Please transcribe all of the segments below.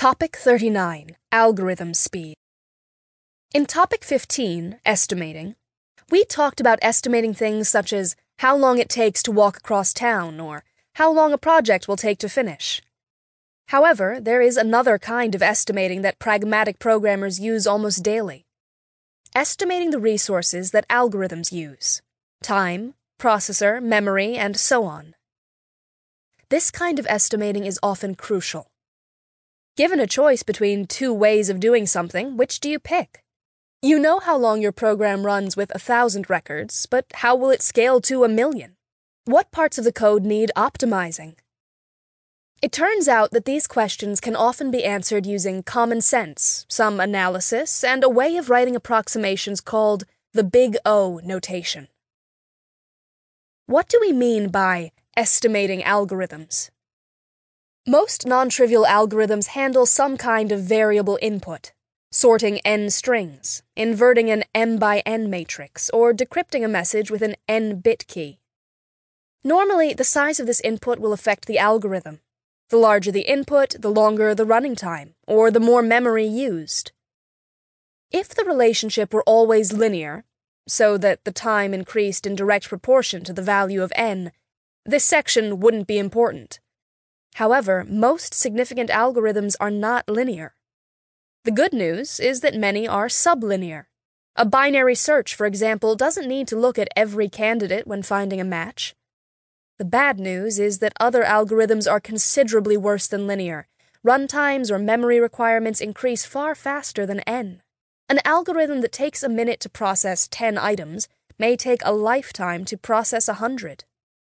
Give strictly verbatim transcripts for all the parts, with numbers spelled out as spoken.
Topic thirty-nine, Algorithm Speed. In Topic fifteen, Estimating, we talked about estimating things such as how long it takes to walk across town or how long a project will take to finish. However, there is another kind of estimating that pragmatic programmers use almost daily. Estimating the resources that algorithms use: time, processor, memory, and so on. This kind of estimating is often crucial. Given a choice between two ways of doing something, which do you pick? You know how long your program runs with a thousand records, but how will it scale to a million? What parts of the code need optimizing? It turns out that these questions can often be answered using common sense, some analysis, and a way of writing approximations called the Big O notation. What do we mean by estimating algorithms? Most non-trivial algorithms handle some kind of variable input, sorting n strings, inverting an m by n matrix, or decrypting a message with an n-bit key. Normally, the size of this input will affect the algorithm. The larger the input, the longer the running time, or the more memory used. If the relationship were always linear, so that the time increased in direct proportion to the value of n, this section wouldn't be important. However, most significant algorithms are not linear. The good news is that many are sublinear. A binary search, for example, doesn't need to look at every candidate when finding a match. The bad news is that other algorithms are considerably worse than linear. Runtimes or memory requirements increase far faster than n. An algorithm that takes a minute to process ten items may take a lifetime to process a hundred.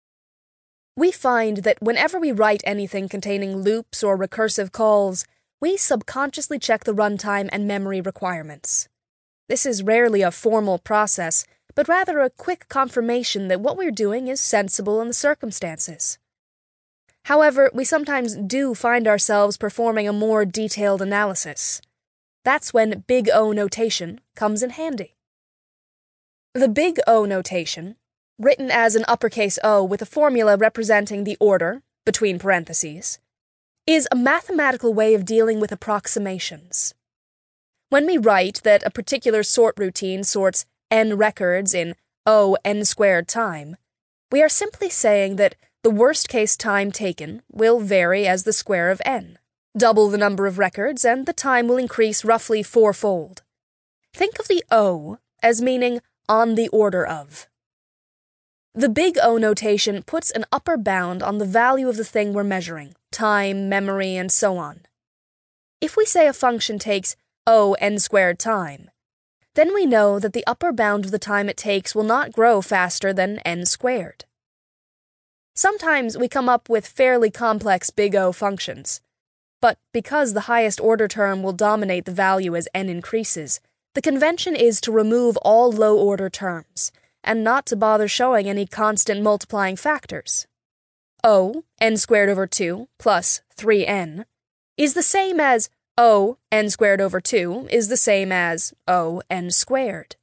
We find that whenever we write anything containing loops or recursive calls, we subconsciously check the runtime and memory requirements. This is rarely a formal process, but rather a quick confirmation that what we're doing is sensible in the circumstances. However, we sometimes do find ourselves performing a more detailed analysis. That's when Big O notation comes in handy. The Big O notation, written as an uppercase O with a formula representing the order, between parentheses, is a mathematical way of dealing with approximations. When we write that a particular sort routine sorts n records in O n squared time, we are simply saying that the worst-case time taken will vary as the square of n. Double the number of records, and the time will increase roughly fourfold. Think of the O as meaning on the order of. The Big O notation puts an upper bound on the value of the thing we're measuring, time, memory, and so on. If we say a function takes O n squared time, then we know that the upper bound of the time it takes will not grow faster than n squared. Sometimes we come up with fairly complex Big O functions, but because the highest order term will dominate the value as n increases, the convention is to remove all low-order terms, and not to bother showing any constant multiplying factors. O, n squared over two, plus three n, is the same as O, n squared over two, is the same as O, n squared.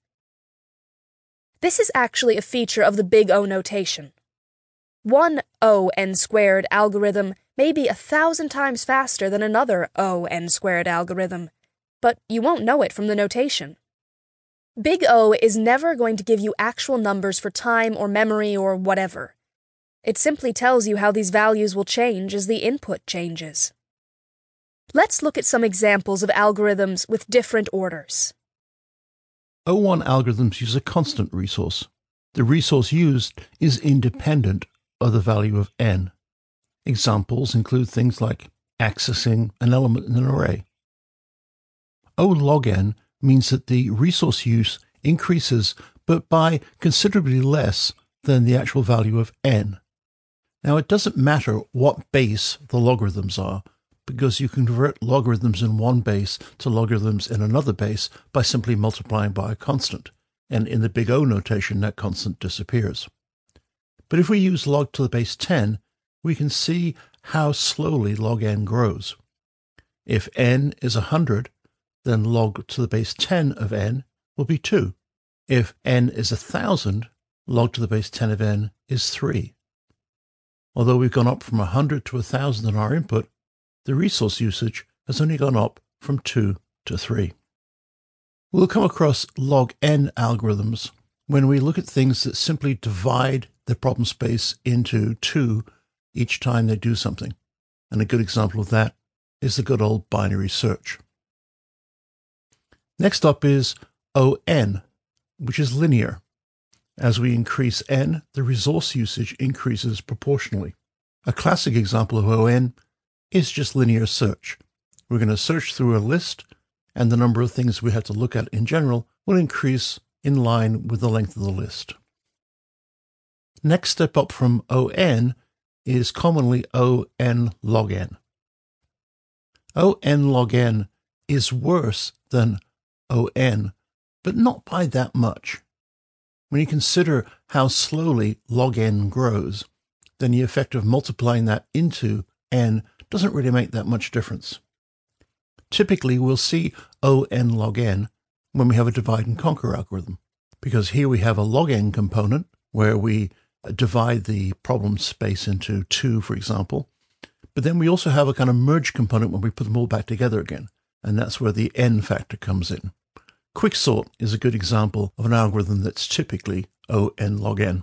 This is actually a feature of the Big O notation. One O n squared algorithm may be a thousand times faster than another O n squared algorithm, but you won't know it from the notation. Big O is never going to give you actual numbers for time or memory or whatever. It simply tells you how these values will change as the input changes. Let's look at some examples of algorithms with different orders. O one algorithms use a constant resource. The resource used is independent of the value of n. Examples include things like accessing an element in an array. O log n means that the resource use increases, but by considerably less than the actual value of n. Now, it doesn't matter what base the logarithms are, because you can convert logarithms in one base to logarithms in another base by simply multiplying by a constant, and in the Big O notation, that constant disappears. But if we use log to the base ten, we can see how slowly log n grows. If n is one hundred, then log to the base ten of n will be two. If n is one thousand, log to the base ten of n is three. Although we've gone up from one hundred to one thousand in our input, the resource usage has only gone up from two to three. We'll come across log n algorithms when we look at things that simply divide the problem space into two each time they do something. And a good example of that is the good old binary search. Next up is O N, which is linear. As we increase n, the resource usage increases proportionally. A classic example of O N is just linear search. We're going to search through a list, and the number of things we have to look at in general will increase in line with the length of the list. Next step up from O N is commonly O N log n. O N log n is worse than O N, but not by that much. When you consider how slowly log n grows, then the effect of multiplying that into n doesn't really make that much difference. Typically, we'll see O N log n when we have a divide and conquer algorithm, because here we have a log n component where we divide the problem space into two, for example, but then we also have a kind of merge component when we put them all back together again, and that's where the n factor comes in. Quicksort is a good example of an algorithm that's typically O N log n.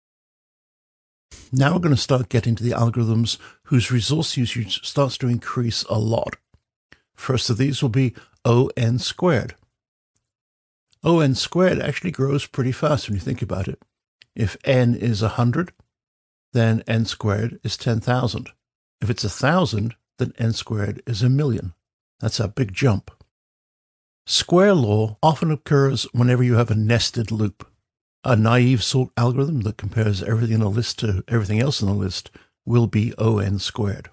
Now we're going to start getting to the algorithms whose resource usage starts to increase a lot. First of these will be O N squared. O N squared actually grows pretty fast when you think about it. If n is one hundred, then n squared is ten thousand. If it's one thousand, then n squared is a million. That's a big jump. Square law often occurs whenever you have a nested loop. A naive sort algorithm that compares everything in a list to everything else in a list will be O N squared.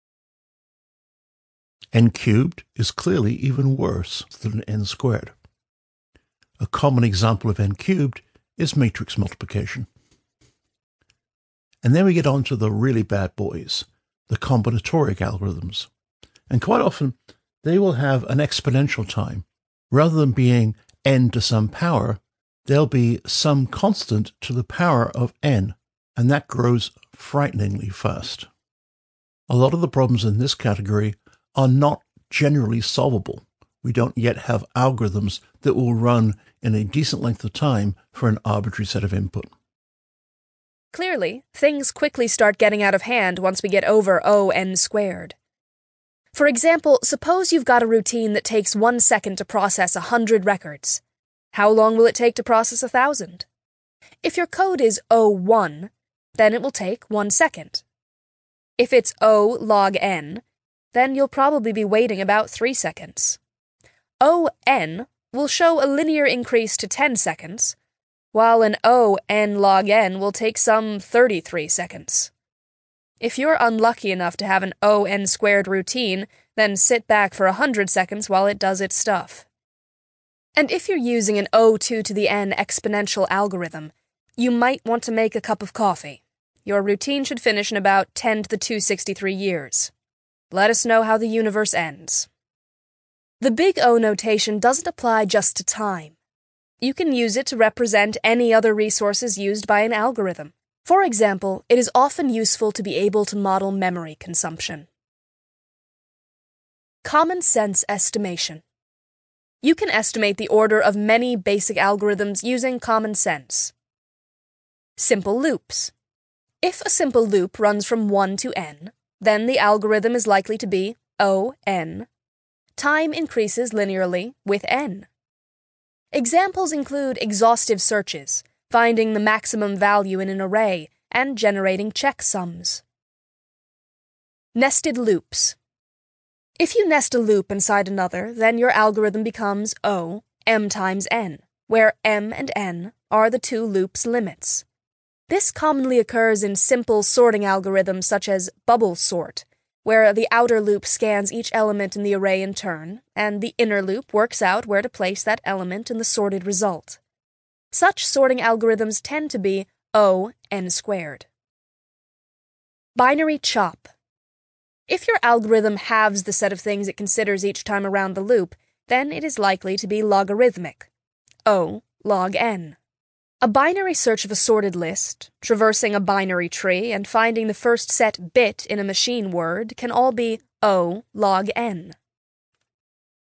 N cubed is clearly even worse than n squared. A common example of n cubed is matrix multiplication. And then we get on to the really bad boys, the combinatoric algorithms. And quite often, they will have an exponential time. Rather than being n to some power, there'll be some constant to the power of n, and that grows frighteningly fast. A lot of the problems in this category are not generally solvable. We don't yet have algorithms that will run in a decent length of time for an arbitrary set of input. Clearly, things quickly start getting out of hand once we get over O N squared. For example, suppose you've got a routine that takes one second to process a hundred records. How long will it take to process a thousand? If your code is O one, then it will take one second. If it's O log n, then you'll probably be waiting about three seconds. O n will show a linear increase to ten seconds, while an O n log n will take some thirty-three seconds. If you're unlucky enough to have an O N squared routine, then sit back for a hundred seconds while it does its stuff. And if you're using an O two to the n exponential algorithm, you might want to make a cup of coffee. Your routine should finish in about ten to the two hundred sixty-three years. Let us know how the universe ends. The big O notation doesn't apply just to time. You can use it to represent any other resources used by an algorithm. For example, it is often useful to be able to model memory consumption. Common sense estimation. You can estimate the order of many basic algorithms using common sense. Simple loops. If a simple loop runs from one to n, then the algorithm is likely to be O n. Time increases linearly with n. Examples include exhaustive searches, finding the maximum value in an array, and generating checksums. Nested loops. If you nest a loop inside another, then your algorithm becomes O, m times n, where m and n are the two loops' limits. This commonly occurs in simple sorting algorithms such as bubble sort, where the outer loop scans each element in the array in turn, and the inner loop works out where to place that element in the sorted result. Such sorting algorithms tend to be O n squared. Binary chop. If your algorithm halves the set of things it considers each time around the loop, then it is likely to be logarithmic, O log n. A binary search of a sorted list, traversing a binary tree, and finding the first set bit in a machine word can all be O log n.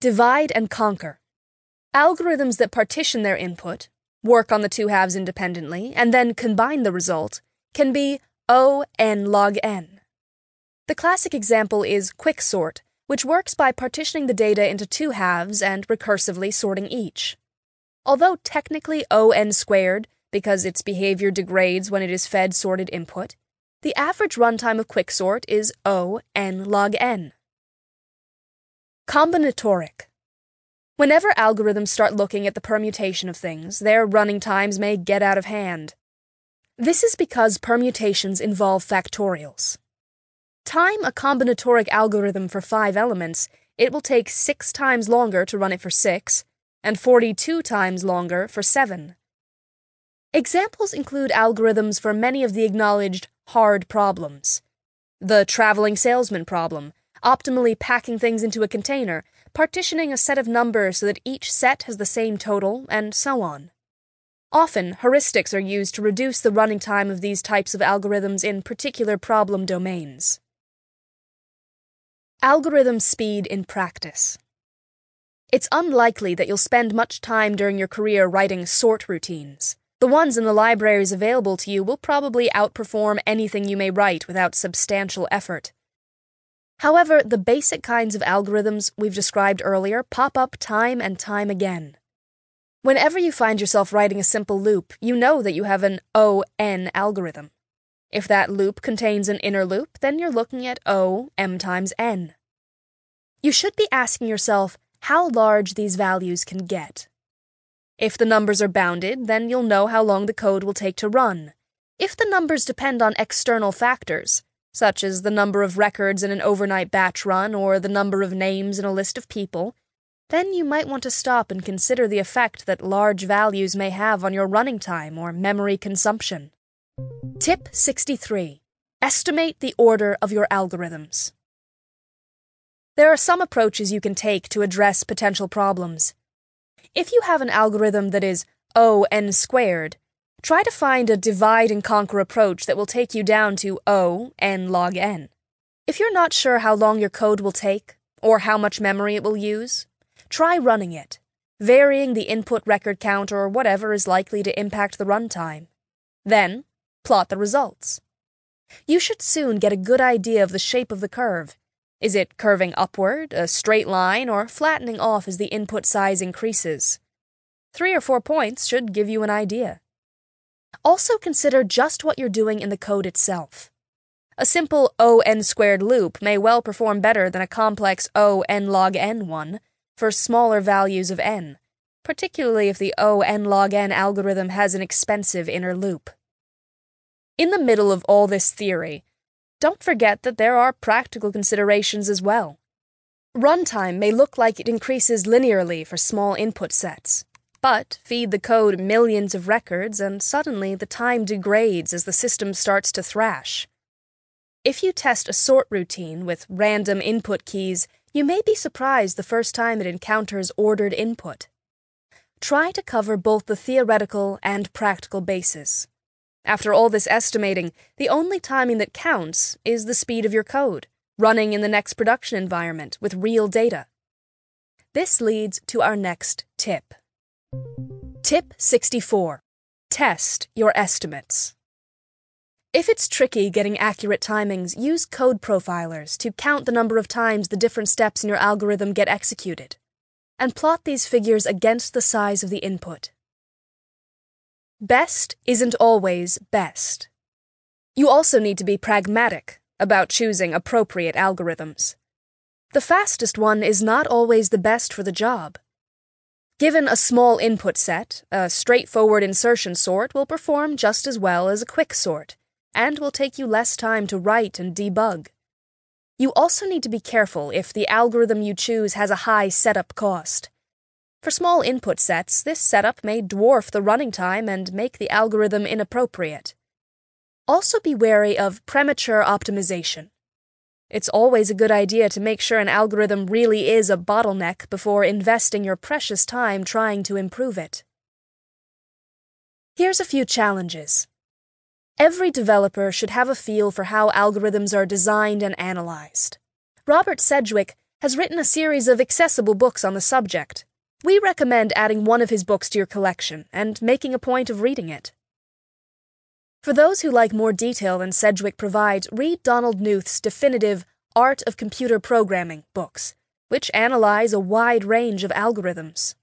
Divide and conquer. Algorithms that partition their input, work on the two halves independently, and then combine the result can be O n log n. The classic example is quicksort, which works by partitioning the data into two halves and recursively sorting each. Although technically O n squared, because its behavior degrades when it is fed sorted input, the average runtime of quicksort is O n log n. Combinatoric. Whenever algorithms start looking at the permutation of things, their running times may get out of hand. This is because permutations involve factorials. Time a combinatoric algorithm for five elements, it will take six times longer to run it for six, and forty-two times longer for seven. Examples include algorithms for many of the acknowledged hard problems. The traveling salesman problem, optimally packing things into a container, partitioning a set of numbers so that each set has the same total, and so on. Often, heuristics are used to reduce the running time of these types of algorithms in particular problem domains. Algorithm speed in practice. It's unlikely that you'll spend much time during your career writing sort routines. The ones in the libraries available to you will probably outperform anything you may write without substantial effort. However, the basic kinds of algorithms we've described earlier pop up time and time again. Whenever you find yourself writing a simple loop, you know that you have an O n algorithm. If that loop contains an inner loop, then you're looking at O m times n. You should be asking yourself how large these values can get. If the numbers are bounded, then you'll know how long the code will take to run. If the numbers depend on external factors, such as the number of records in an overnight batch run or the number of names in a list of people, then you might want to stop and consider the effect that large values may have on your running time or memory consumption. Tip sixty-three. Estimate the order of your algorithms. There are some approaches you can take to address potential problems. If you have an algorithm that is O n squared, try to find a divide and conquer approach that will take you down to O n log n. If you're not sure how long your code will take, or how much memory it will use, try running it, varying the input record count or whatever is likely to impact the runtime. Then, plot the results. You should soon get a good idea of the shape of the curve. Is it curving upward, a straight line, or flattening off as the input size increases? Three or four points should give you an idea. Also consider just what you're doing in the code itself. A simple O n squared loop may well perform better than a complex O n log n one for smaller values of n, particularly if the O n log n algorithm has an expensive inner loop. In the middle of all this theory, don't forget that there are practical considerations as well. Runtime may look like it increases linearly for small input sets, but feed the code millions of records and suddenly the time degrades as the system starts to thrash. If you test a sort routine with random input keys, you may be surprised the first time it encounters ordered input. Try to cover both the theoretical and practical bases. After all this estimating, the only timing that counts is the speed of your code, running in the next production environment with real data. This leads to our next tip. Tip sixty-four. Test your estimates. If it's tricky getting accurate timings, use code profilers to count the number of times the different steps in your algorithm get executed, and plot these figures against the size of the input. Best isn't always best. You also need to be pragmatic about choosing appropriate algorithms. The fastest one is not always the best for the job. Given a small input set, a straightforward insertion sort will perform just as well as a quick sort, and will take you less time to write and debug. You also need to be careful if the algorithm you choose has a high setup cost. For small input sets, this setup may dwarf the running time and make the algorithm inappropriate. Also be wary of premature optimization. It's always a good idea to make sure an algorithm really is a bottleneck before investing your precious time trying to improve it. Here's a few challenges. Every developer should have a feel for how algorithms are designed and analyzed. Robert Sedgwick has written a series of accessible books on the subject. We recommend adding one of his books to your collection and making a point of reading it. For those who like more detail than Sedgwick provides, read Donald Knuth's definitive Art of Computer Programming books, which analyze a wide range of algorithms.